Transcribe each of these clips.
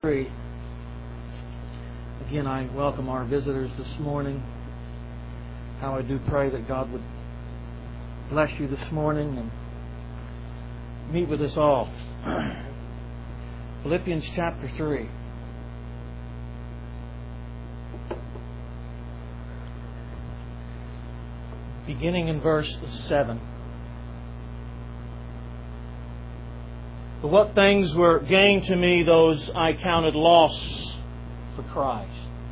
3. Again, I welcome our visitors this morning. How I do pray that God would bless you this morning and meet with us all. Philippians chapter 3. Beginning in verse 7. But what things were gain to me, those I counted loss for Christ.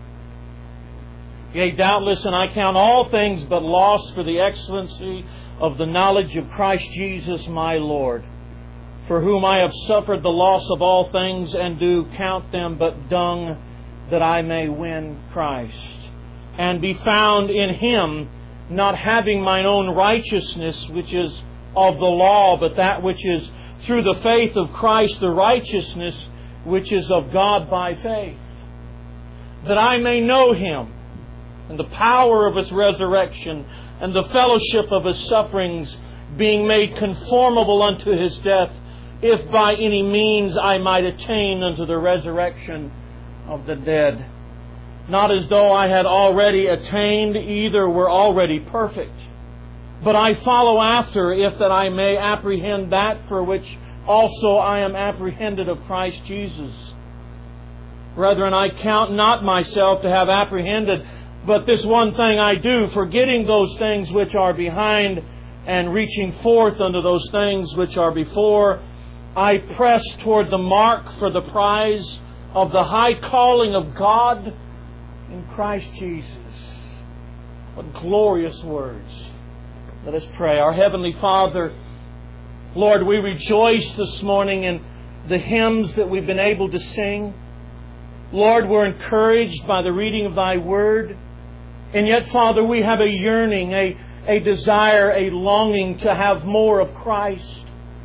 Yea, doubtless, and I count all things but loss for the excellency of the knowledge of Christ Jesus my Lord, for whom I have suffered the loss of all things, and do count them but dung, that I may win Christ, and be found in Him, not having mine own righteousness, which is of the law, but that which is through the faith of Christ, the righteousness which is of God by faith, that I may know Him, and the power of His resurrection, and the fellowship of His sufferings, being made conformable unto His death, if by any means I might attain unto the resurrection of the dead. Not as though I had already attained, either were already perfect, but I follow after, if that I may apprehend that for which also I am apprehended of Christ Jesus. Brethren, I count not myself to have apprehended, but this one thing I do, forgetting those things which are behind, and reaching forth unto those things which are before, I press toward the mark for the prize of the high calling of God in Christ Jesus. What glorious words. Let us pray. Our Heavenly Father, Lord, we rejoice this morning in the hymns that we've been able to sing. Lord, we're encouraged by the reading of Thy Word. And yet, Father, we have a yearning, a desire, a longing to have more of Christ.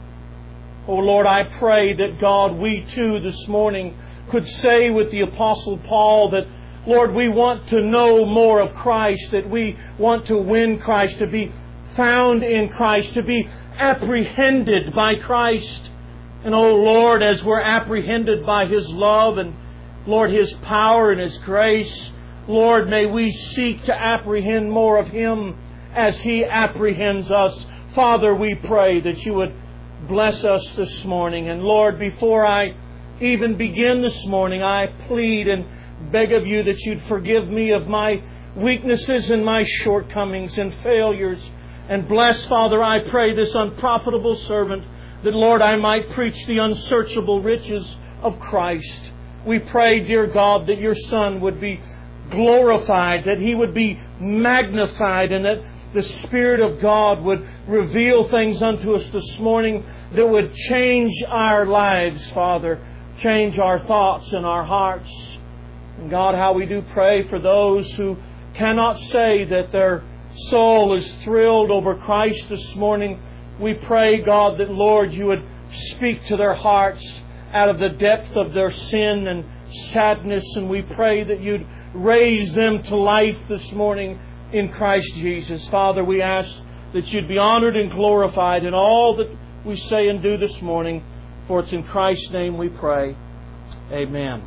Oh, Lord, I pray that, God, we too this morning could say with the Apostle Paul that, Lord, we want to know more of Christ, that we want to win Christ, to be found in Christ, to be apprehended by Christ. And oh Lord, as we're apprehended by His love and Lord, His power and His grace, Lord, may we seek to apprehend more of Him as He apprehends us. Father, we pray that You would bless us this morning. And Lord, before I even begin this morning, I plead and beg of You that You'd forgive me of my weaknesses and my shortcomings and failures. And bless, Father, I pray, this unprofitable servant, that, Lord, I might preach the unsearchable riches of Christ. We pray, dear God, that Your Son would be glorified, that He would be magnified, and that the Spirit of God would reveal things unto us this morning that would change our lives, Father, change our thoughts and our hearts. And God, how we do pray for those who cannot say that their soul is thrilled over Christ this morning. We pray, God, that, Lord, You would speak to their hearts out of the depth of their sin and sadness. And we pray that You'd raise them to life this morning in Christ Jesus. Father, we ask that You'd be honored and glorified in all that we say and do this morning. For it's in Christ's name we pray. Amen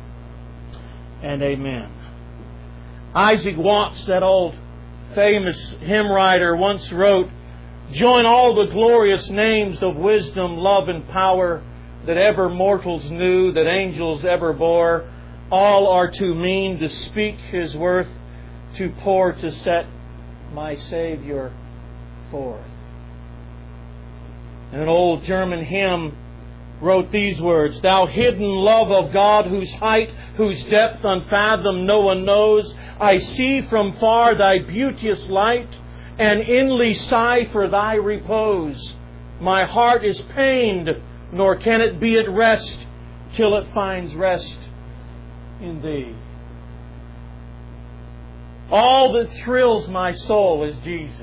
and amen. Isaac Watts, that old famous hymn writer, once wrote, "Join all the glorious names of wisdom, love, and power that ever mortals knew, that angels ever bore. All are too mean to speak His worth, too poor to set my Savior forth." And an old German hymn wrote these words, "Thou hidden love of God, whose height, whose depth unfathomed no one knows, I see from far Thy beauteous light, and inly sigh for Thy repose. My heart is pained, nor can it be at rest, till it finds rest in Thee." All that thrills my soul is Jesus.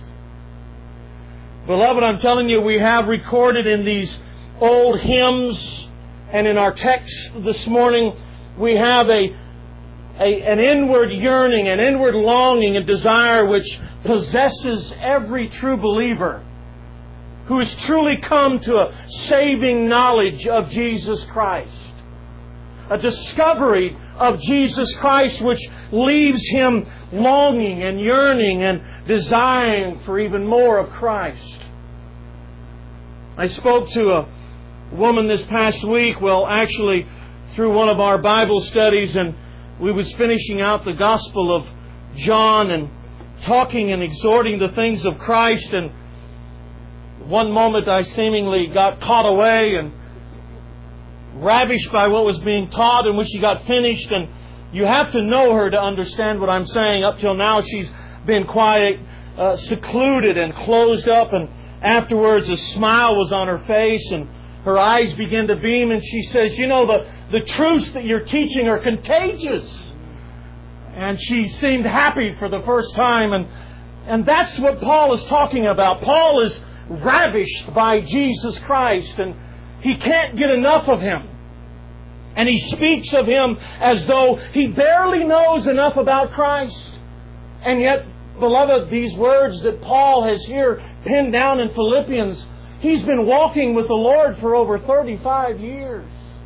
Beloved, I'm telling you, we have recorded in these old hymns and in our text this morning, we have an inward yearning, an inward longing and desire which possesses every true believer who has truly come to a saving knowledge of Jesus Christ. a discovery of Jesus Christ which leaves him longing and yearning and desiring for even more of Christ. I spoke to a woman this past week, well, actually through one of our Bible studies, and we was finishing out the Gospel of John and talking and exhorting the things of Christ, and one moment I seemingly got caught away and ravished by what was being taught, and when she got finished, and you have to know her to understand what I'm saying. Up till now she's been quite secluded and closed up, and afterwards a smile was on her face and her eyes began to beam, and she says, "You know, the truths that you're teaching are contagious." And she seemed happy for the first time, and that's what Paul is talking about. Paul is ravished by Jesus Christ, and he can't get enough of Him. And he speaks of Him as though he barely knows enough about Christ. And yet, beloved, these words that Paul has here pinned down in Philippians, he's been walking with the Lord for over 35 years.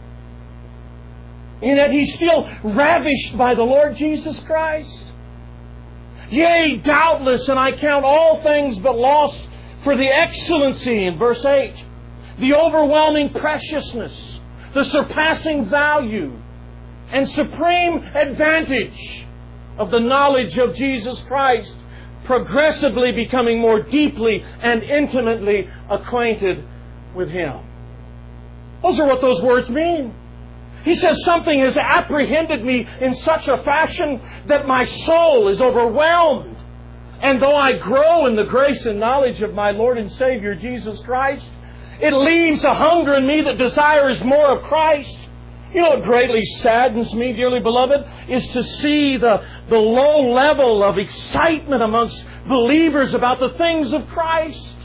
And yet he's still ravished by the Lord Jesus Christ. "Yea, doubtless, and I count all things but loss for the excellency," in verse 8, "the overwhelming preciousness, the surpassing value, and supreme advantage of the knowledge of Jesus Christ, progressively becoming more deeply and intimately acquainted with Him." Those are what those words mean. He says, something has apprehended me in such a fashion that my soul is overwhelmed. And though I grow in the grace and knowledge of my Lord and Savior Jesus Christ, it leaves a hunger in me that desires more of Christ. You know what greatly saddens me, dearly beloved, is to see the low level of excitement amongst believers about the things of Christ.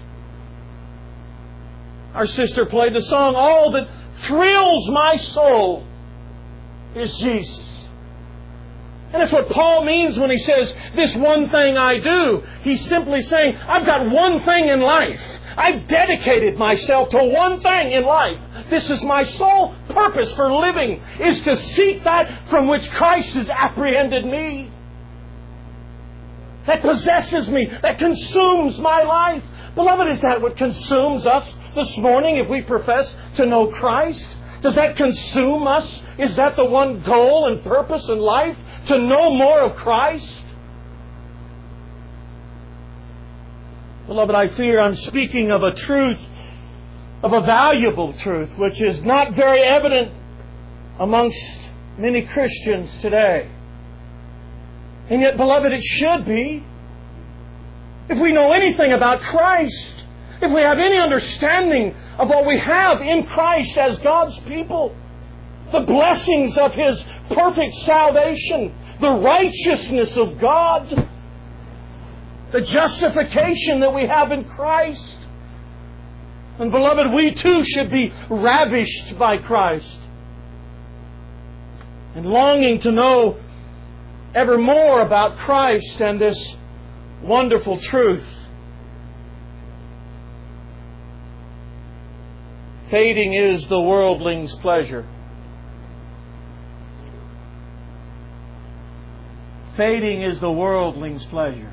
Our sister played the song, "All that thrills my soul is Jesus." And that's what Paul means when he says, "This one thing I do." He's simply saying, I've got one thing in life. I've dedicated myself to one thing in life. This is my sole purpose for living, is to seek that from which Christ has apprehended me. That possesses me, that consumes my life. Beloved, is that what consumes us this morning if we profess to know Christ? Does that consume us? Is that the one goal and purpose in life? To know more of Christ? Beloved, I fear I'm speaking of a truth, of a valuable truth, which is not very evident amongst many Christians today. And yet, beloved, it should be. If we know anything about Christ, if we have any understanding of what we have in Christ as God's people, the blessings of His perfect salvation, the righteousness of God, the justification that we have in Christ. And beloved, we too should be ravished by Christ and longing to know ever more about Christ and this wonderful truth. Fading is the worldling's pleasure. Fading is the worldling's pleasure.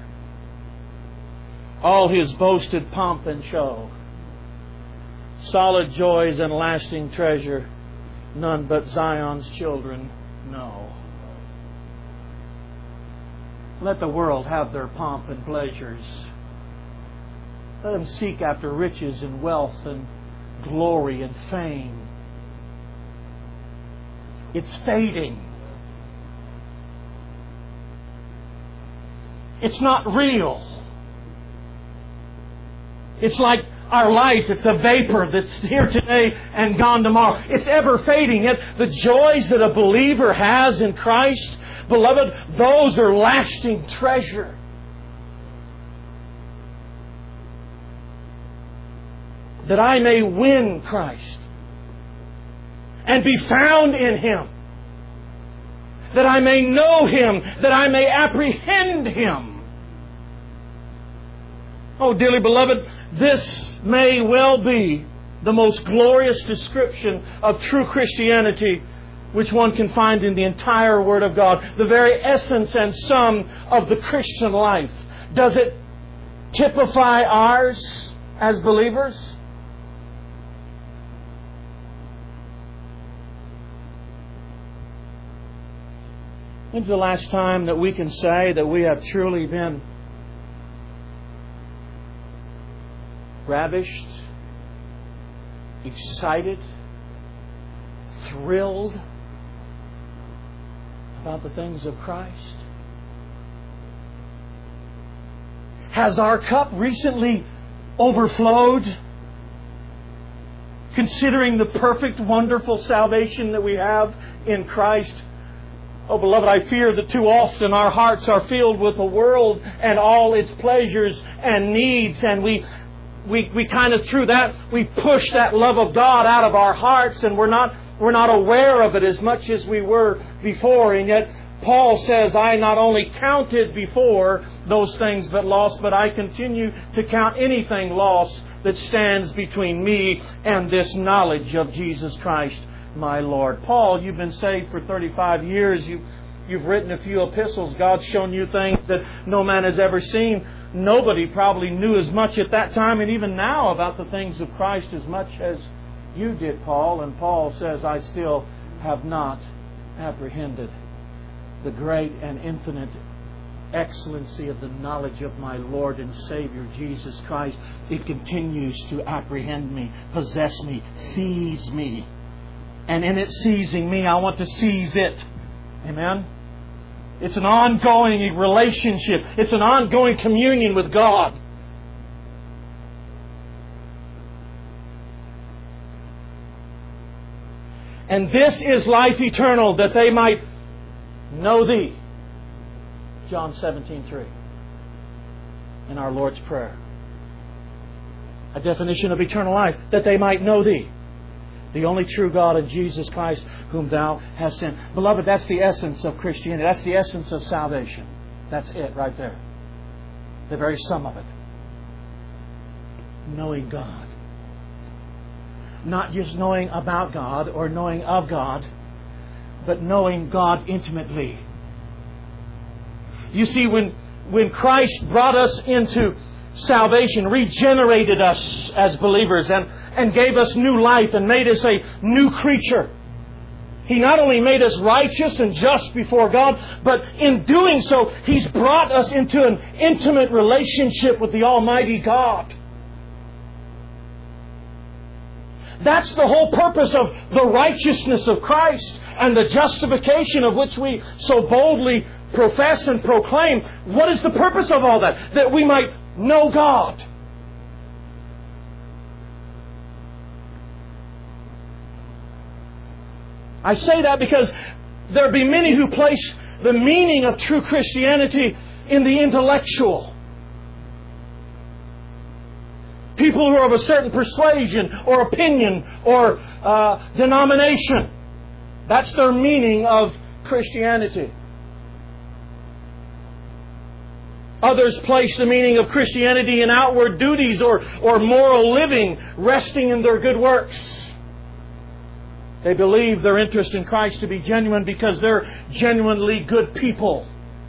All his boasted pomp and show. Solid joys and lasting treasure, none but Zion's children know. Let the world have their pomp and pleasures. Let them seek after riches and wealth and glory and fame. It's fading. It's not real. It's like our life. It's a vapor that's here today and gone tomorrow. It's ever fading. Yet the joys that a believer has in Christ, beloved, those are lasting treasure. That I may win Christ and be found in Him. That I may know Him, that I may apprehend Him. Oh, dearly beloved, this may well be the most glorious description of true Christianity which one can find in the entire Word of God, the very essence and sum of the Christian life. Does it typify ours as believers? When's the last time that we can say that we have truly been ravished, excited, thrilled about the things of Christ? Has our cup recently overflowed, considering the perfect, wonderful salvation that we have in Christ? Oh, beloved, I fear that too often our hearts are filled with the world and all its pleasures and needs, and we kind of, through that, we push that love of God out of our hearts, and we're not aware of it as much as we were before. And yet Paul says, I not only counted before those things but lost, but I continue to count anything lost that stands between me and this knowledge of Jesus Christ, my Lord. Paul, you've been saved for 35 years. You've written a few epistles. God's shown you things that no man has ever seen. Nobody probably knew as much at that time and even now about the things of Christ as much as you did, Paul. And Paul says, I still have not apprehended the great and infinite excellency of the knowledge of my Lord and Savior Jesus Christ. It continues to apprehend me, possess me, seize me. And in it seizing me, I want to seize it. Amen? It's an ongoing relationship. It's an ongoing communion with God. And this is life eternal, that they might know Thee. John 17:3. In our Lord's Prayer. A definition of eternal life. That they might know Thee, the only true God, and Jesus Christ, whom Thou hast sent. Beloved, that's the essence of Christianity. That's the essence of salvation. That's it right there. The very sum of it. Knowing God. Not just knowing about God or knowing of God, but knowing God intimately. You see, when Christ brought us into salvation, regenerated us as believers, and gave us new life and made us a new creature, He not only made us righteous and just before God, but in doing so, He's brought us into an intimate relationship with the Almighty God. That's the whole purpose of the righteousness of Christ and the justification of which we so boldly profess and proclaim. What is the purpose of all that? That we might know God. I say that because there be many who place the meaning of true Christianity in the intellectual. People who are of a certain persuasion or opinion or denomination. That's their meaning of Christianity. Others place the meaning of Christianity in outward duties or moral living, resting in their good works. They believe their interest in Christ to be genuine because they're genuinely good people.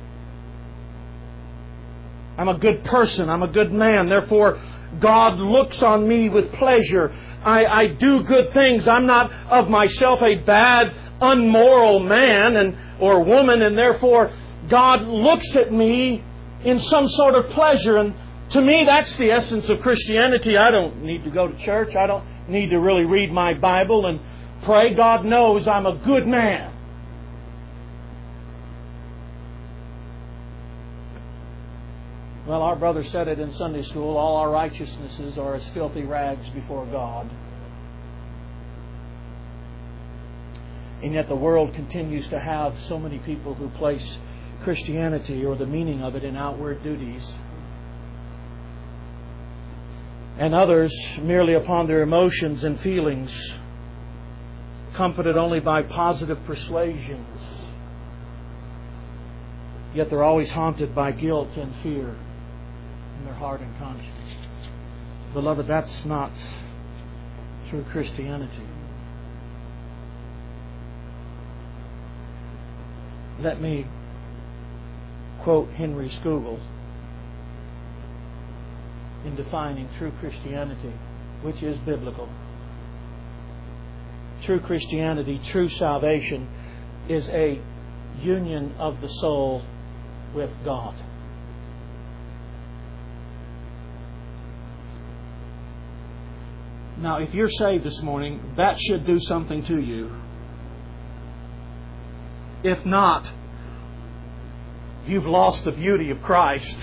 I'm a good person. I'm a good man. Therefore, God looks on me with pleasure. I do good things. I'm not of myself a bad, unmoral man or woman, and therefore God looks at me in some sort of pleasure. And to me, that's the essence of Christianity. I don't need to go to church. I don't need to really read my Bible and pray. God knows I'm a good man. Well, our brother said it in Sunday school, all our righteousnesses are as filthy rags before God. And yet the world continues to have so many people who place Christianity or the meaning of it in outward duties. And others merely upon their emotions and feelings, comforted only by positive persuasions. Yet they're always haunted by guilt and fear in their heart and conscience. Beloved, that's not true Christianity. Let me quote Henry Scougal in defining true Christianity, which is biblical. True Christianity, true salvation, is a union of the soul with God. Now, if you're saved this morning, that should do something to you. If not, you've lost the beauty of Christ.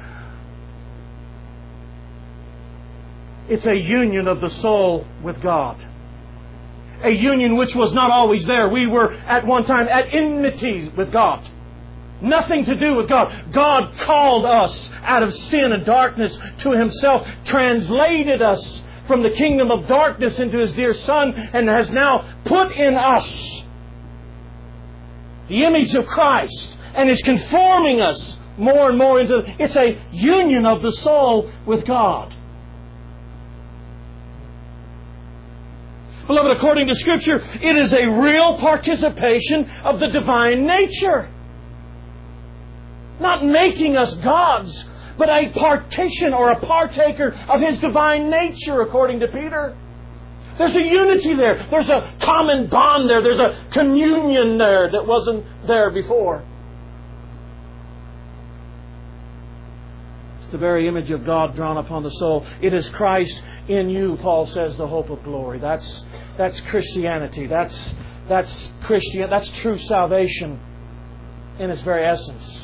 It's a union of the soul with God. A union which was not always there. We were at one time at enmity with God. Nothing to do with God. God called us out of sin and darkness to Himself, translated us from the kingdom of darkness into His dear Son, and has now put in us the image of Christ and is conforming us more and more into... It's a union of the soul with God. Beloved, according to Scripture, it is a real participation of the divine nature. Not making us gods, but a partition or a partaker of His divine nature, according to Peter. There's a unity there. There's a common bond there. There's a communion there that wasn't there before. It's the very image of God drawn upon the soul. It is Christ in you, Paul says, the hope of glory. That's Christianity. That's Christian. That's true salvation in its very essence.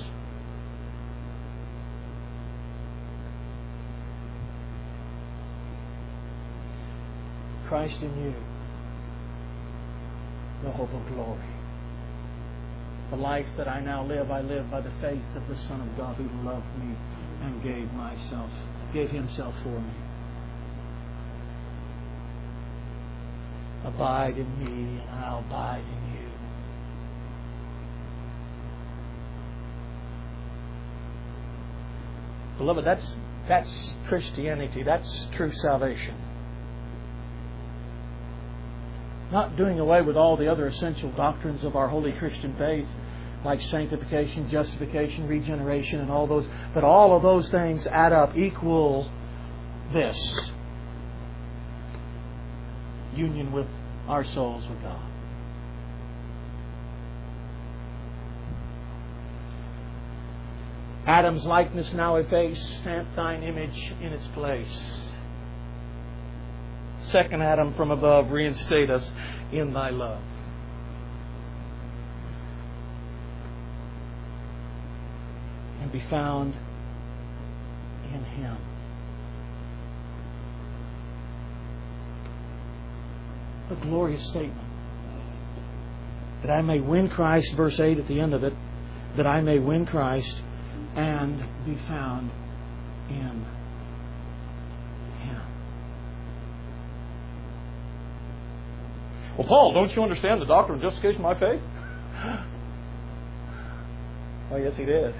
Christ in you, the hope of glory. The life that I now live, I live by the faith of the Son of God who loved me and gave Himself for me. Abide in me, and I'll abide in you. Beloved, that's Christianity. That's true salvation. Not doing away with all the other essential doctrines of our holy Christian faith, like sanctification, justification, regeneration, and all those. But all of those things add up, equal this: union with our souls with God. Adam's likeness now effaced, stamp Thine image in its place. Second Adam from above, reinstate us in Thy love. And be found in Him. A glorious statement. That I may win Christ, verse 8 at the end of it, that I may win Christ and be found in Him. Well, Paul, don't you understand the doctrine of justification by faith? Oh, yes, he did.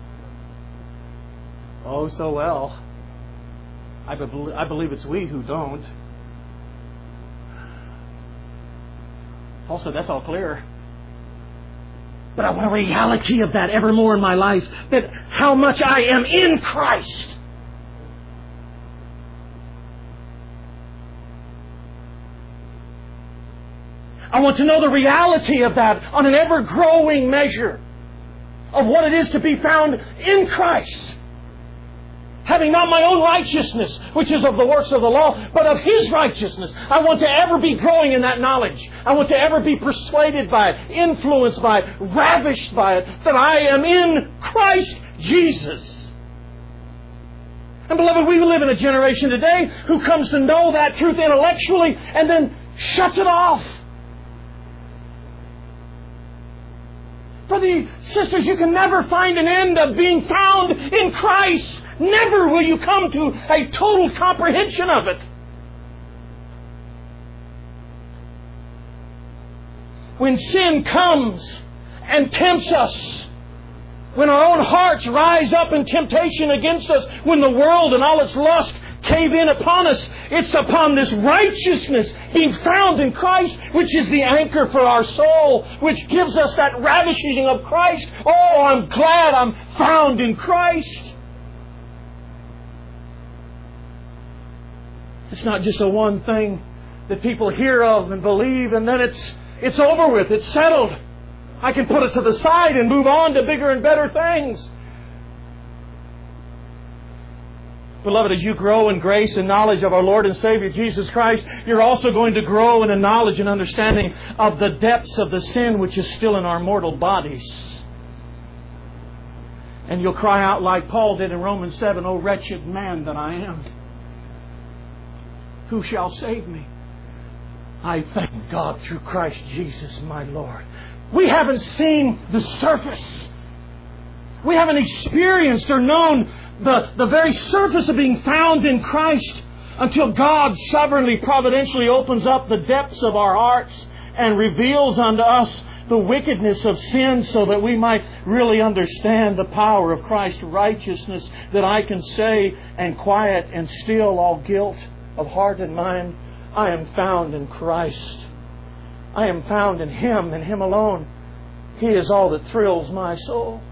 Oh, so well. I believe it's we who don't. Paul said that's all clear. But I want a reality of that evermore in my life. That how much I am in Christ. I want to know the reality of that on an ever-growing measure of what it is to be found in Christ. Having not my own righteousness, which is of the works of the law, but of His righteousness. I want to ever be growing in that knowledge. I want to ever be persuaded by it, influenced by it, ravished by it, that I am in Christ Jesus. And beloved, we live in a generation today who comes to know that truth intellectually and then shuts it off. Brothers and sisters, you can never find an end of being found in Christ. Never will you come to a total comprehension of it. When sin comes and tempts us, when our own hearts rise up in temptation against us, when the world and all its lust cave in upon us. It's upon this righteousness being found in Christ, which is the anchor for our soul, which gives us that ravishing of Christ. Oh, I'm glad I'm found in Christ. It's not just a one thing that people hear of and believe, and then it's over with. It's settled. I can put it to the side and move on to bigger and better things. Beloved, as you grow in grace and knowledge of our Lord and Savior Jesus Christ, you're also going to grow in a knowledge and understanding of the depths of the sin which is still in our mortal bodies. And you'll cry out like Paul did in Romans 7, "O wretched man that I am, who shall save me? I thank God through Christ Jesus my Lord." We haven't seen the surface. We haven't experienced or known the very surface of being found in Christ until God sovereignly, providentially opens up the depths of our hearts and reveals unto us the wickedness of sin so that we might really understand the power of Christ's righteousness, that I can say and quiet and still all guilt of heart and mind, I am found in Christ. I am found in Him and Him alone. He is all that thrills my soul.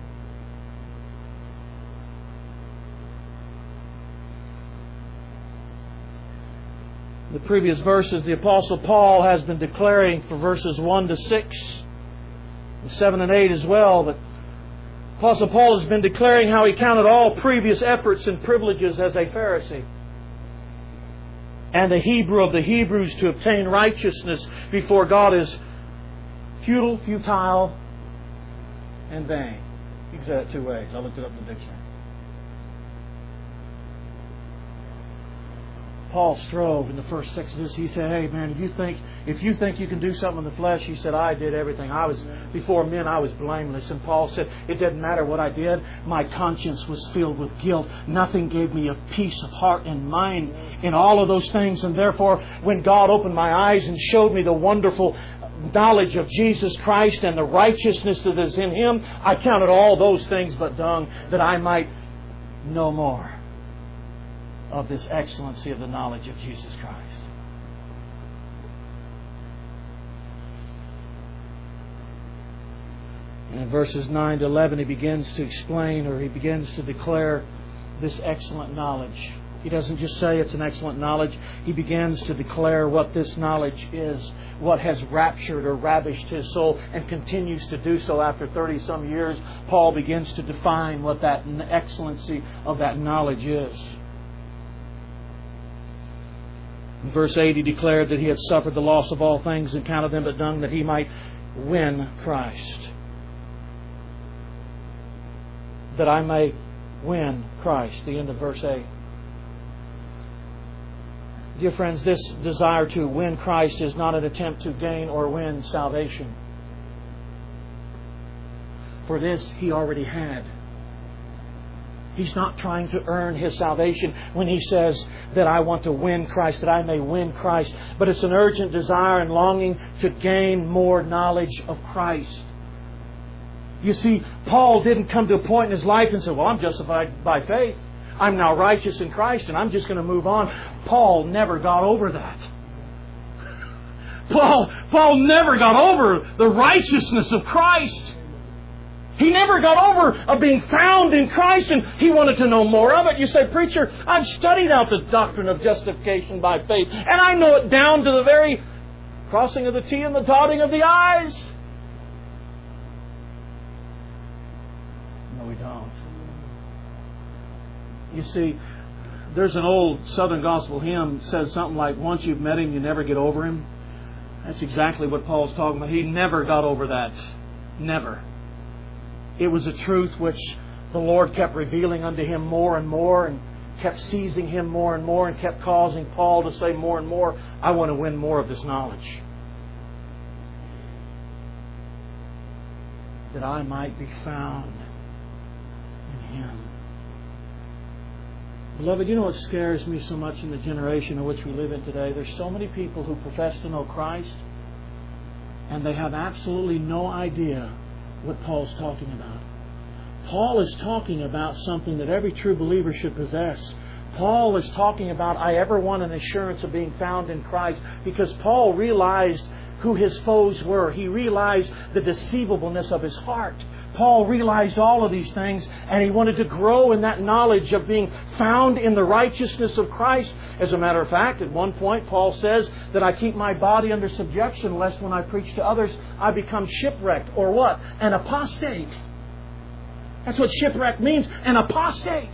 The previous verses, the Apostle Paul has been declaring for verses 1 to 6, and 7 and 8 as well, but Apostle Paul has been declaring how he counted all previous efforts and privileges as a Pharisee and a Hebrew of the Hebrews to obtain righteousness before God is futile, and vain. You can say that two ways. I looked it up in the dictionary. Paul strove in the first 6 of this. He said, "Hey man, if you think you can do something in the flesh," he said, "I did everything. Before men I was blameless." And Paul said, "It didn't matter what I did. My conscience was filled with guilt. Nothing gave me a peace of heart and mind in all of those things. And therefore, when God opened my eyes and showed me the wonderful knowledge of Jesus Christ and the righteousness that is in Him, I counted all those things but dung, that I might know more of this excellency of the knowledge of Jesus Christ." And in verses 9 to 11 he begins to explain, or he begins to declare this excellent knowledge. He doesn't just say it's an excellent knowledge. He begins to declare what this knowledge is, what has raptured or ravished his soul, and continues to do so after 30-some years. Paul begins to define what that excellency of that knowledge is. In verse 8 he declared that he had suffered the loss of all things and counted them but dung, that he might win Christ. That I may win Christ. The end of verse 8. Dear friends, this desire to win Christ is not an attempt to gain or win salvation. For this he already had. He's not trying to earn his salvation when he says that I want to win Christ, that I may win Christ. But it's an urgent desire and longing to gain more knowledge of Christ. You see, Paul didn't come to a point in his life and say, "Well, I'm justified by faith. I'm now righteous in Christ and I'm just going to move on." Paul never got over that. Paul never got over the righteousness of Christ. He never got over being found in Christ, and he wanted to know more of it. You say, "Preacher, I've studied out the doctrine of justification by faith, and I know it down to the very crossing of the T and the dotting of the I's." No, we don't. You see, there's an old Southern gospel hymn that says something like, "Once you've met Him, you never get over Him." That's exactly what Paul's talking about. He never got over that. Never. It was a truth which the Lord kept revealing unto him more and more, and kept seizing him more and more, and kept causing Paul to say more and more, "I want to win more of this knowledge, that I might be found in Him." Beloved, you know what scares me so much in the generation in which we live in today? There's so many people who profess to know Christ, and they have absolutely no idea what Paul's talking about. Paul is talking about something that every true believer should possess. Paul is talking about, I ever want an assurance of being found in Christ, because Paul realized who his foes were. He realized the deceivableness of his heart. Paul realized all of these things, and he wanted to grow in that knowledge of being found in the righteousness of Christ. As a matter of fact, at one point, Paul says that I keep my body under subjection, lest when I preach to others, I become shipwrecked. Or what? An apostate. That's what shipwreck means, an apostate.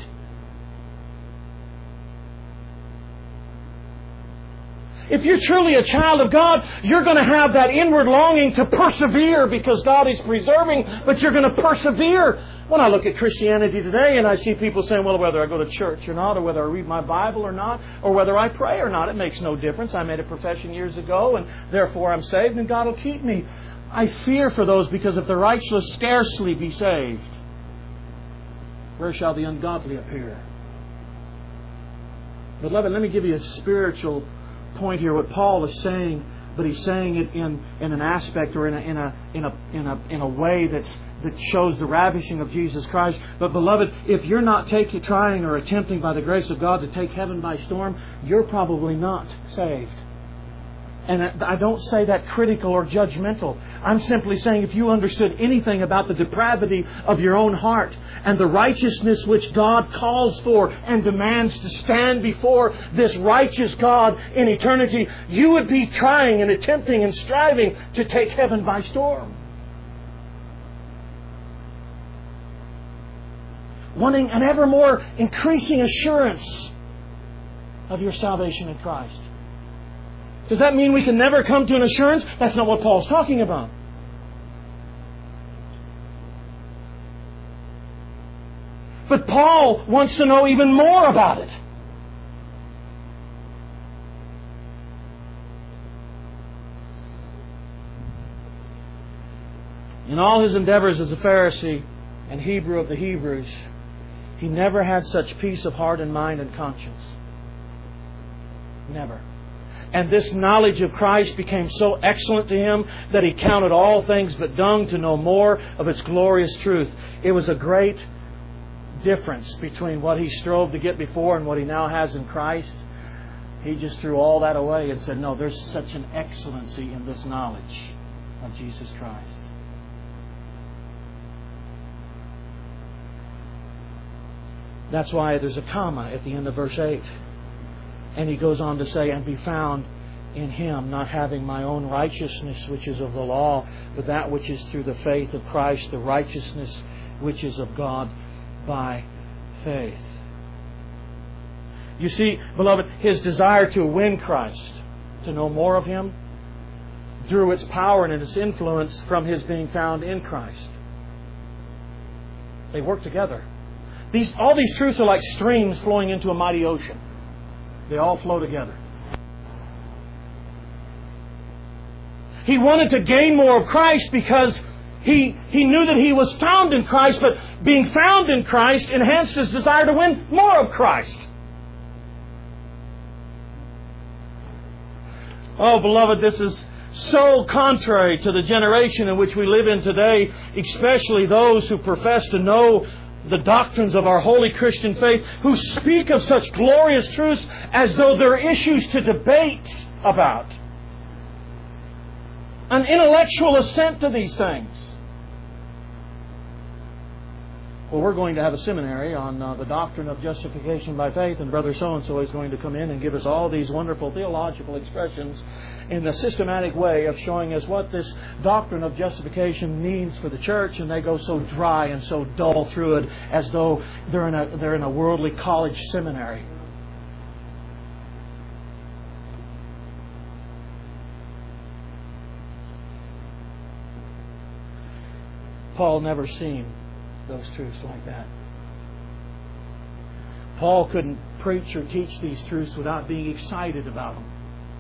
If you're truly a child of God, you're going to have that inward longing to persevere because God is preserving, but you're going to persevere. When I look at Christianity today and I see people saying, well, whether I go to church or not, or whether I read my Bible or not, or whether I pray or not, it makes no difference. I made a profession years ago and therefore I'm saved and God will keep me. I fear for those, because if the righteous will scarcely be saved, where shall the ungodly appear? Beloved, let me give you a spiritual point here. What Paul is saying, but he's saying it in an aspect or in a way that shows the ravishing of Jesus Christ. But beloved, if you're not trying or attempting by the grace of God to take heaven by storm, you're probably not saved. And I don't say that critical or judgmental. I'm simply saying if you understood anything about the depravity of your own heart and the righteousness which God calls for and demands to stand before this righteous God in eternity, you would be trying and attempting and striving to take heaven by storm. Wanting an ever more increasing assurance of your salvation in Christ. Does that mean we can never come to an assurance? That's not what Paul's talking about. But Paul wants to know even more about it. In all his endeavors as a Pharisee and Hebrew of the Hebrews, he never had such peace of heart and mind and conscience. Never. And this knowledge of Christ became so excellent to him that he counted all things but dung to know more of its glorious truth. It was a great difference between what he strove to get before and what he now has in Christ. He just threw all that away and said, no, there's such an excellency in this knowledge of Jesus Christ. That's why there's a comma at the end of verse 8. And he goes on to say, and be found in Him, not having my own righteousness which is of the law, but that which is through the faith of Christ, the righteousness which is of God by faith. You see, beloved, his desire to win Christ, to know more of Him, drew its power and its influence from his being found in Christ. They work together. All these truths are like streams flowing into a mighty ocean. They all flow together. He wanted to gain more of Christ because he knew that he was found in Christ, but being found in Christ enhanced his desire to win more of Christ. Oh, beloved, this is so contrary to the generation in which we live in today, especially those who profess to know the doctrines of our holy Christian faith, who speak of such glorious truths as though they're issues to debate about. An intellectual assent to these things. Well, we're going to have a seminary on the doctrine of justification by faith, and Brother so-and-so is going to come in and give us all these wonderful theological expressions in a systematic way of showing us what this doctrine of justification means for the church, and they go so dry and so dull through it as though they're in a worldly college seminary. Paul never seen those truths like that. Paul couldn't preach or teach these truths without being excited about them.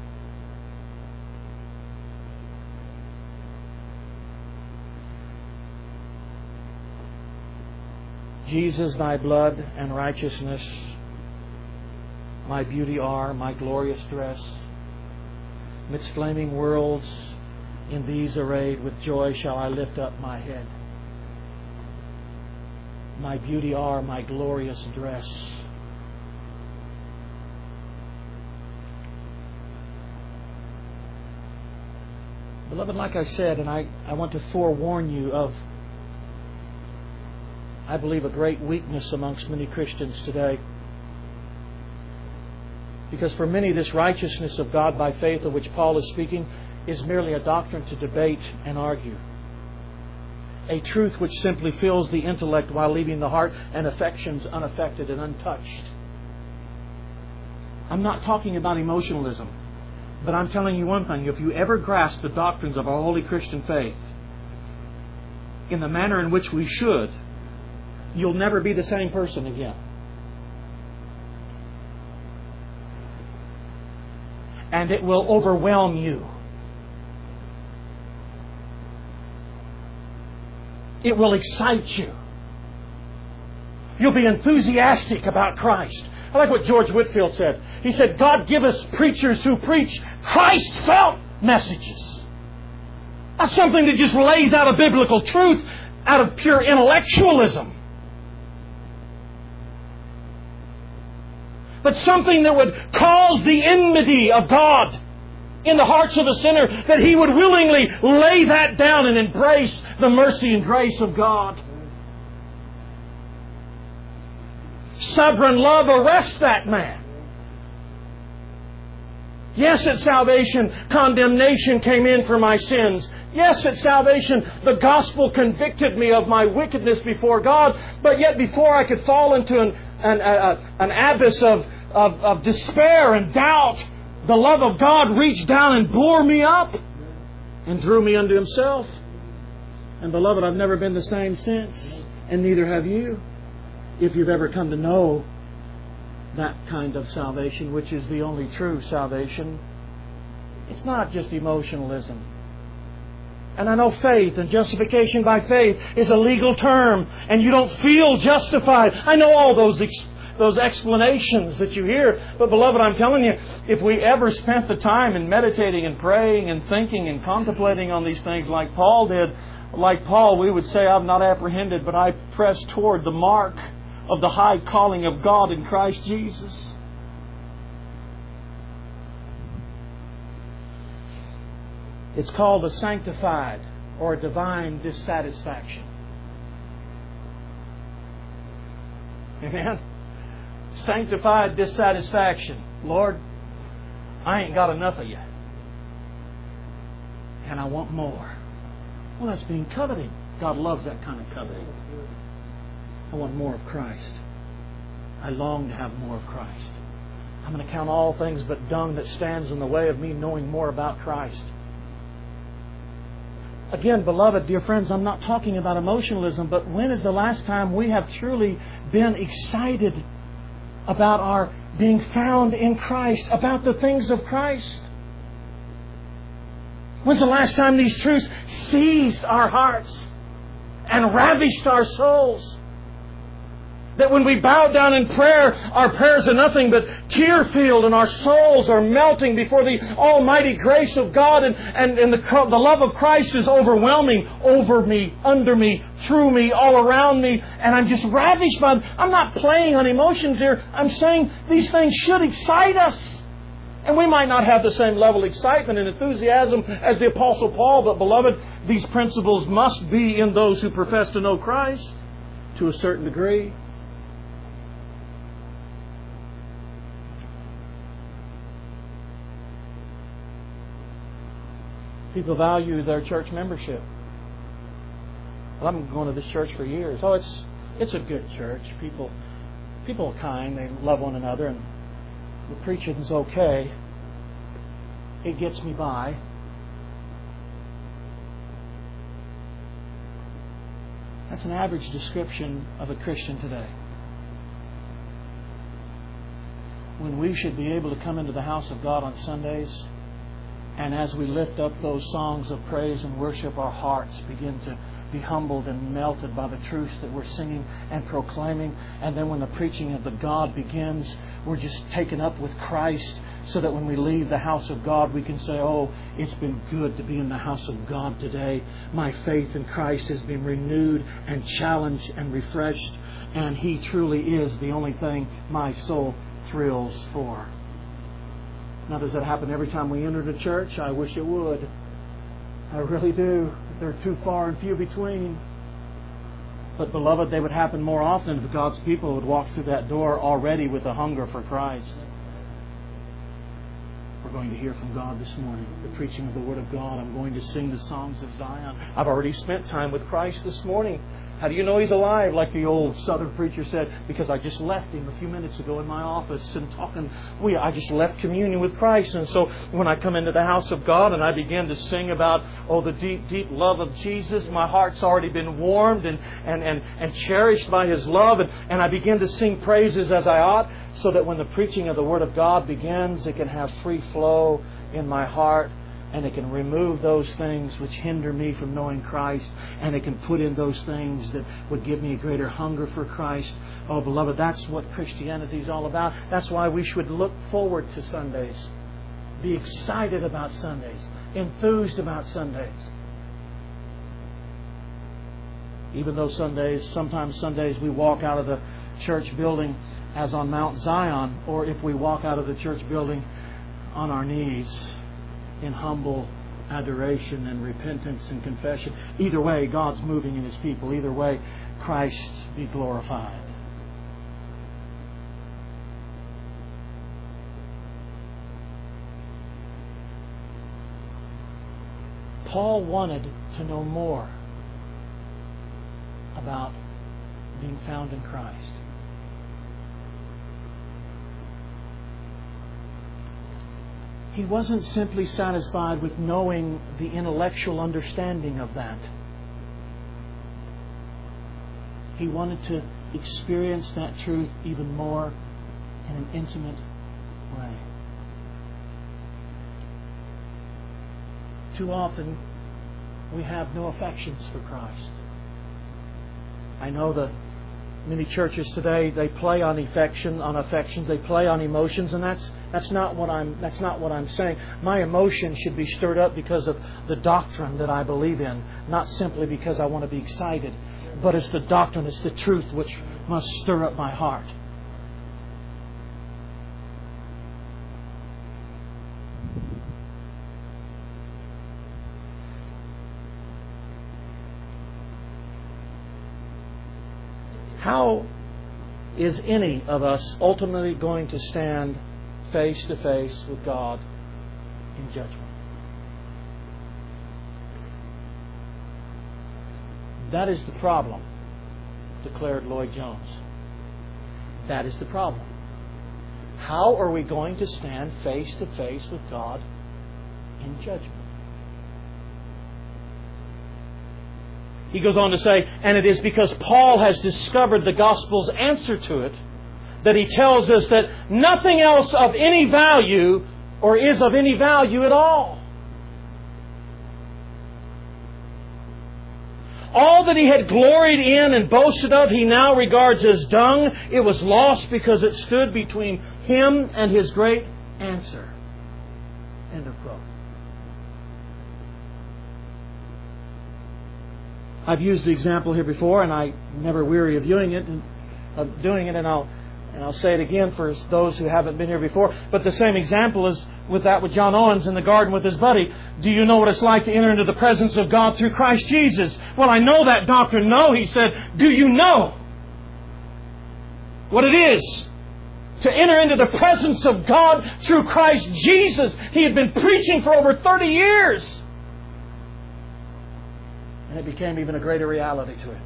Jesus, thy blood and righteousness, my beauty are, my glorious dress. Midst flaming worlds, in these arrayed, with joy shall I lift up my head. My beauty are, my glorious dress. Beloved, like I said, and I want to forewarn you of, I believe, a great weakness amongst many Christians today. Because for many, this righteousness of God by faith of which Paul is speaking is merely a doctrine to debate and argue. A truth which simply fills the intellect while leaving the heart and affections unaffected and untouched. I'm not talking about emotionalism, but I'm telling you one thing. If you ever grasp the doctrines of our holy Christian faith in the manner in which we should, you'll never be the same person again. And it will overwhelm you. It will excite you. You'll be enthusiastic about Christ. I like what George Whitefield said. He said, God give us preachers who preach Christ-felt messages. Not something that just lays out a biblical truth out of pure intellectualism. But something that would cause the enmity of God in the hearts of the sinner, that he would willingly lay that down and embrace the mercy and grace of God. Sovereign love arrests that man. Yes, at salvation, condemnation came in for my sins. Yes, at salvation, the gospel convicted me of my wickedness before God. But yet, before I could fall into an abyss of despair and doubt, the love of God reached down and bore me up and drew me unto Himself. And beloved, I've never been the same since, and neither have you, if you've ever come to know that kind of salvation, which is the only true salvation. It's not just emotionalism. And I know faith and justification by faith is a legal term, and you don't feel justified. I know all those explanations that you hear. But beloved, I'm telling you, if we ever spent the time in meditating and praying and thinking and contemplating on these things like Paul did, like Paul, we would say, I've not apprehended, but I press toward the mark of the high calling of God in Christ Jesus. It's called a sanctified or a divine dissatisfaction. Amen? Sanctified dissatisfaction. Lord, I ain't got enough of You, and I want more. Well, that's being coveting. God loves that kind of coveting. I want more of Christ. I long to have more of Christ. I'm going to count all things but dung that stands in the way of me knowing more about Christ. Again, beloved, dear friends, I'm not talking about emotionalism, but when is the last time we have truly been excited about our being found in Christ, about the things of Christ? When's the last time these truths seized our hearts and ravished our souls? That when we bow down in prayer, our prayers are nothing but tear-filled, and our souls are melting before the almighty grace of God, and the love of Christ is overwhelming over me, under me, through me, all around me, and I'm just ravished by them. I'm not playing on emotions here. I'm saying these things should excite us. And we might not have the same level of excitement and enthusiasm as the Apostle Paul, but beloved, these principles must be in those who profess to know Christ to a certain degree. People value their church membership. Well, I've been going to this church for years. Oh, it's a good church. People are kind. They love one another, and the preaching's okay. It gets me by. That's an average description of a Christian today. When we should be able to come into the house of God on Sundays, and as we lift up those songs of praise and worship, our hearts begin to be humbled and melted by the truths that we're singing and proclaiming. And then when the preaching of the God begins, we're just taken up with Christ, so that when we leave the house of God, we can say, oh, it's been good to be in the house of God today. My faith in Christ has been renewed and challenged and refreshed, and He truly is the only thing my soul thrills for. Now, does that happen every time we enter the church? I wish it would. I really do. They're too far and few between. But, beloved, they would happen more often if God's people would walk through that door already with a hunger for Christ. We're going to hear from God this morning, the preaching of the Word of God. I'm going to sing the songs of Zion. I've already spent time with Christ this morning. How do you know He's alive? Like the old Southern preacher said, because I just left Him a few minutes ago in my office and talking. I just left communion with Christ. And so when I come into the house of God and I begin to sing about, the deep, deep love of Jesus, my heart's already been warmed and cherished by His love. And I begin to sing praises as I ought, so that when the preaching of the Word of God begins, it can have free flow in my heart. And it can remove those things which hinder me from knowing Christ. And it can put in those things that would give me a greater hunger for Christ. Oh, beloved, that's what Christianity is all about. That's why we should look forward to Sundays. Be excited about Sundays. Enthused about Sundays. Even though sometimes Sundays we walk out of the church building as on Mount Zion. Or if we walk out of the church building on our knees, in humble adoration and repentance and confession. Either way, God's moving in His people. Either way, Christ be glorified. Paul wanted to know more about being found in Christ. He wasn't simply satisfied with knowing the intellectual understanding of that. He wanted to experience that truth even more in an intimate way. Too often, we have no affections for Christ. I know that many churches today, they play on affections, they play on emotions, and that's not what I'm saying. My emotion should be stirred up because of the doctrine that I believe in, not simply because I want to be excited, but it's the doctrine, it's the truth which must stir up my heart. How is any of us ultimately going to stand face to face with God in judgment? That is the problem, declared Lloyd Jones. That is the problem. How are we going to stand face to face with God in judgment? He goes on to say, and it is because Paul has discovered the gospel's answer to it that he tells us that nothing else of any value or is of any value at all. All that he had gloried in and boasted of, he now regards as dung. It was lost because it stood between him and his great answer. End of quote. I've used the example here before, and I never weary of doing it, and I'll say it again for those who haven't been here before. But the same example is with John Owens in the garden with his buddy. Do you know what it's like to enter into the presence of God through Christ Jesus? Well, I know that doctrine. No, he said. Do you know what it is to enter into the presence of God through Christ Jesus? He had been preaching for over 30 years. And it became even a greater reality to him.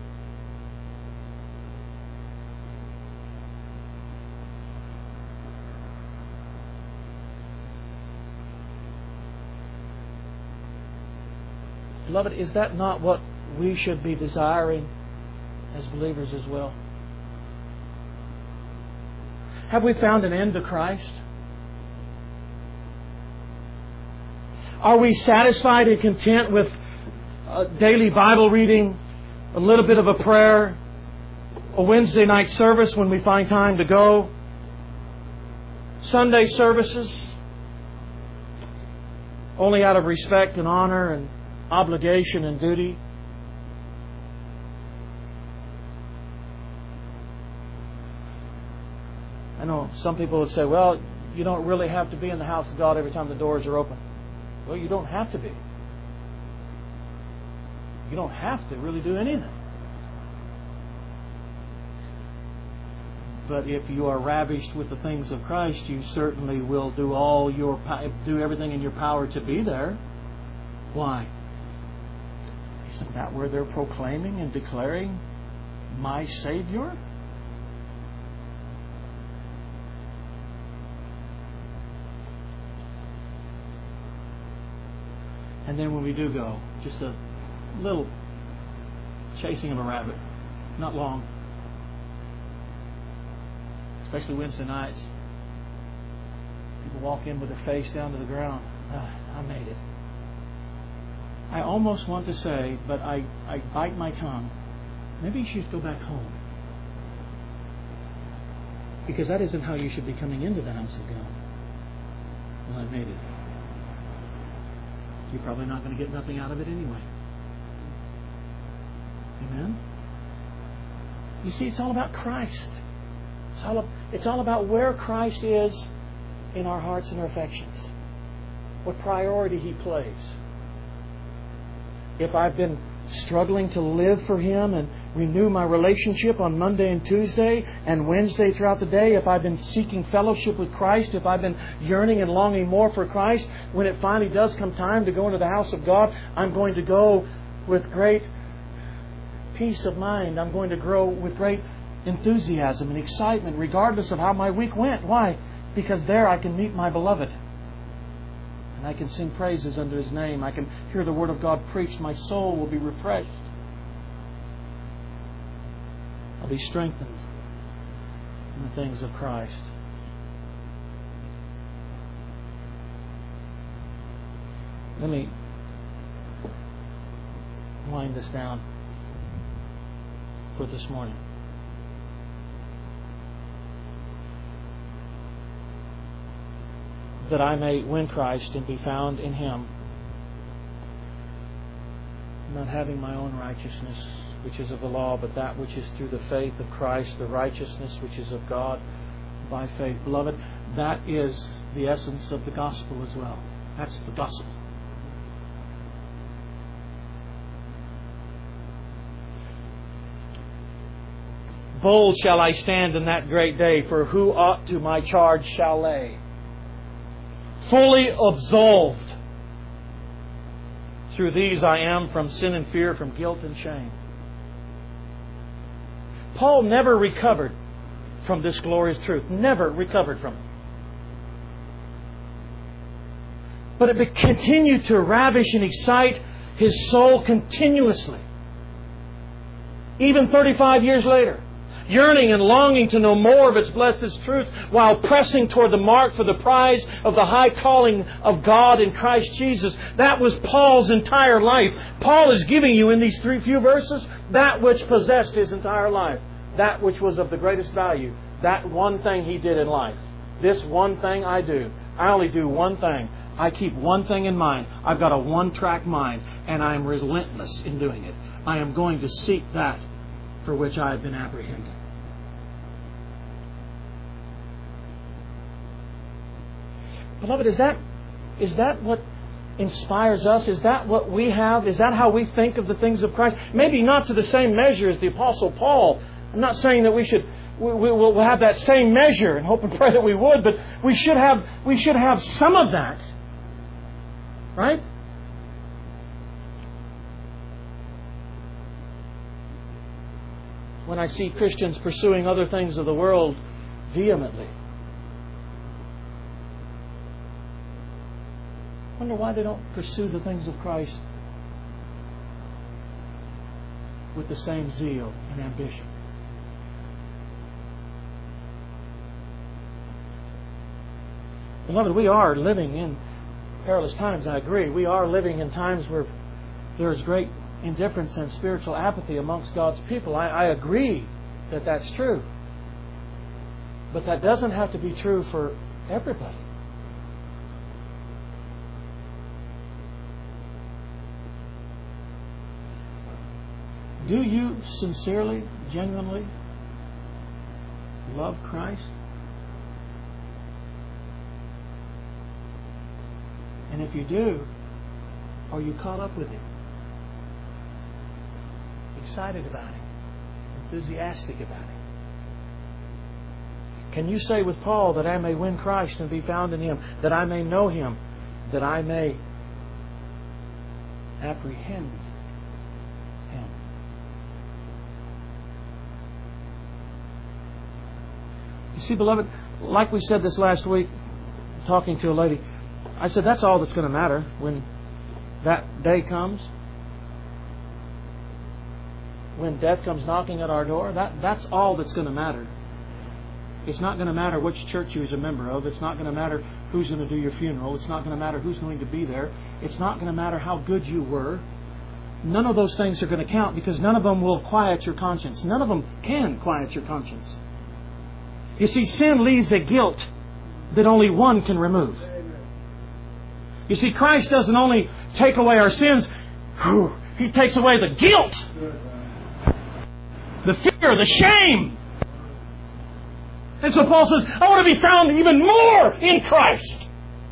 Beloved, is that not what we should be desiring as believers as well? Have we found an end to Christ? Are we satisfied and content with daily Bible reading, a little bit of a prayer, a Wednesday night service when we find time to go, Sunday services, only out of respect and honor and obligation and duty? I know some people would say, well, you don't really have to be in the house of God every time the doors are open. Well, you don't have to be. You don't have to really do anything. But if you are ravished with the things of Christ, you certainly will do everything in your power to be there. Why? Isn't that where they're proclaiming and declaring my Savior? And then when we do go, just a little chasing of a rabbit. Not long. Especially Wednesday nights. People walk in with their face down to the ground. I made it. I almost want to say, but I bite my tongue. Maybe you should go back home. Because that isn't how you should be coming into the house of God. Well, I made it. You're probably not going to get nothing out of it anyway. Amen? You see, it's all about Christ. It's all about where Christ is in our hearts and our affections. What priority He plays. If I've been struggling to live for Him and renew my relationship on Monday and Tuesday and Wednesday throughout the day, if I've been seeking fellowship with Christ, if I've been yearning and longing more for Christ, when it finally does come time to go into the house of God, I'm going to go with great peace of mind. I'm going to grow with great enthusiasm and excitement regardless of how my week went. Why? Because there I can meet my beloved. And I can sing praises unto His name. I can hear the Word of God preached. My soul will be refreshed. I'll be strengthened in the things of Christ. Let me wind this down for this morning. That I may win Christ and be found in Him, not having my own righteousness, which is of the law, but that which is through the faith of Christ, the righteousness which is of God by faith. Beloved, that is the essence of the gospel as well. That's the gospel. Bold shall I stand in that great day, for who ought to my charge shall lay? Fully absolved. Through these I am from sin and fear, from guilt and shame. Paul never recovered from this glorious truth. Never recovered from it. But it continued to ravish and excite his soul continuously. Even 35 years later. Yearning and longing to know more of its blessed truth while pressing toward the mark for the prize of the high calling of God in Christ Jesus. That was Paul's entire life. Paul is giving you in these few verses that which possessed his entire life. That which was of the greatest value. That one thing he did in life. This one thing I do. I only do one thing. I keep one thing in mind. I've got a one-track mind, and I am relentless in doing it. I am going to seek that for which I have been apprehended. Beloved, is that what inspires us? Is that what we have? Is that how we think of the things of Christ? Maybe not to the same measure as the Apostle Paul. I'm not saying that we'll have that same measure and hope and pray that we would, but we should have some of that. Right? When I see Christians pursuing other things of the world vehemently, I wonder why they don't pursue the things of Christ with the same zeal and ambition. Beloved, we are living in perilous times, I agree. We are living in times where there is great indifference and spiritual apathy amongst God's people. I agree that that's true. But that doesn't have to be true for everybody. Do you sincerely, genuinely love Christ? And if you do, are you caught up with Him? excited about Him, enthusiastic about Him? Can you say with Paul that I may win Christ and be found in Him, that I may know Him, that I may apprehend Him? You see, beloved, like we said this last week, talking to a lady, I said that's all that's going to matter when that day comes. When death comes knocking at our door, that's all that's going to matter. It's not going to matter which church you was a member of. It's not going to matter who's going to do your funeral. It's not going to matter who's going to be there. It's not going to matter how good you were. None of those things are going to count because none of them will quiet your conscience. None of them can quiet your conscience. You see, sin leaves a guilt that only one can remove. You see, Christ doesn't only take away our sins, He takes away the guilt, the fear, the shame. And so Paul says, I want to be found even more in Christ.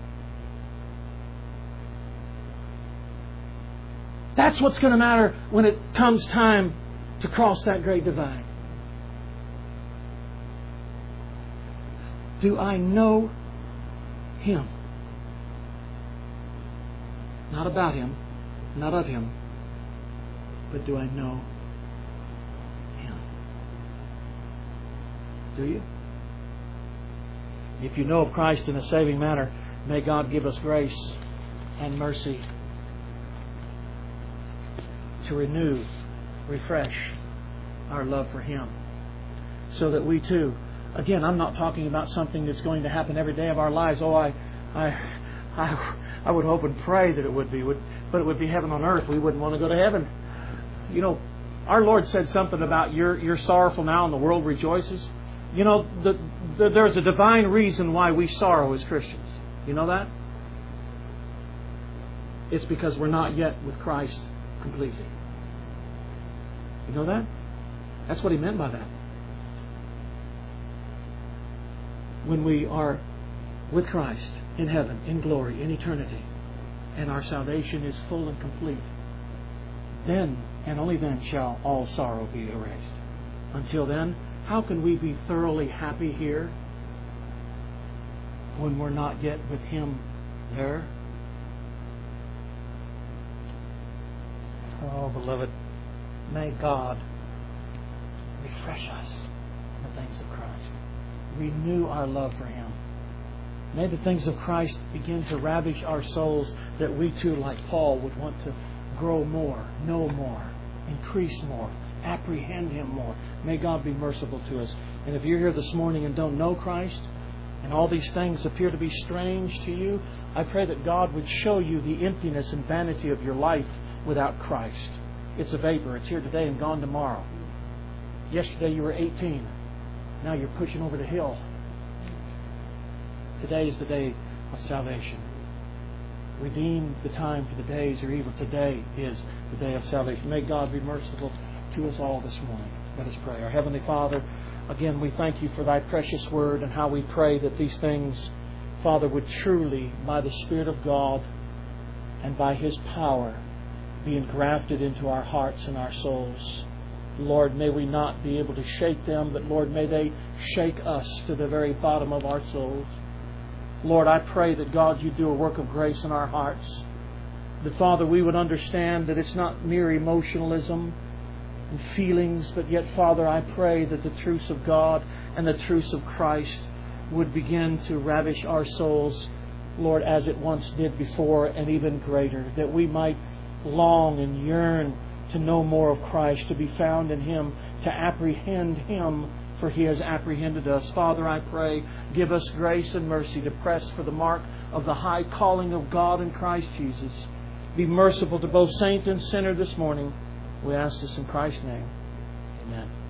That's what's going to matter when it comes time to cross that great divide. Do I know Him? Not about Him, not of Him, but do I know Him? Do you? If you know of Christ in a saving manner, may God give us grace and mercy to renew, refresh our love for Him, so that we too, again, I'm not talking about something that's going to happen every day of our lives. Oh, I would hope and pray that it would be, but it would be heaven on earth. We wouldn't want to go to heaven. You know, our Lord said something about you're sorrowful now and the world rejoices. You know, there's a divine reason why we sorrow as Christians. You know that? It's because we're not yet with Christ completely. You know that? That's what He meant by that. When we are with Christ in heaven, in glory, in eternity, and our salvation is full and complete, then and only then shall all sorrow be erased. Until then, how can we be thoroughly happy here when we're not yet with Him there? Oh, beloved, may God refresh us in the things of Christ. Renew our love for Him. May the things of Christ begin to ravish our souls, that we too, like Paul, would want to grow more, know more, increase more, apprehend Him more. May God be merciful to us. And if you're here this morning and don't know Christ, and all these things appear to be strange to you, I pray that God would show you the emptiness and vanity of your life without Christ. It's a vapor. It's here today and gone tomorrow. Yesterday you were 18. Now you're pushing over the hill. Today is the day of salvation. Redeem the time for the days are evil. Today is the day of salvation. May God be merciful to us all this morning. Let us pray. Our Heavenly Father, again, we thank You for Thy precious Word, and how we pray that these things, Father, would truly, by the Spirit of God and by His power, be engrafted into our hearts and our souls. Lord, may we not be able to shake them, but Lord, may they shake us to the very bottom of our souls. Lord, I pray that, God, You do a work of grace in our hearts. That, Father, we would understand that it's not mere emotionalism and feelings, but yet, Father, I pray that the truths of God and the truths of Christ would begin to ravish our souls, Lord, as it once did before, and even greater. That we might long and yearn to know more of Christ, to be found in Him, to apprehend Him, for He has apprehended us. Father, I pray, give us grace and mercy to press for the mark of the high calling of God in Christ Jesus. Be merciful to both saint and sinner this morning. We ask this in Christ's name. Amen.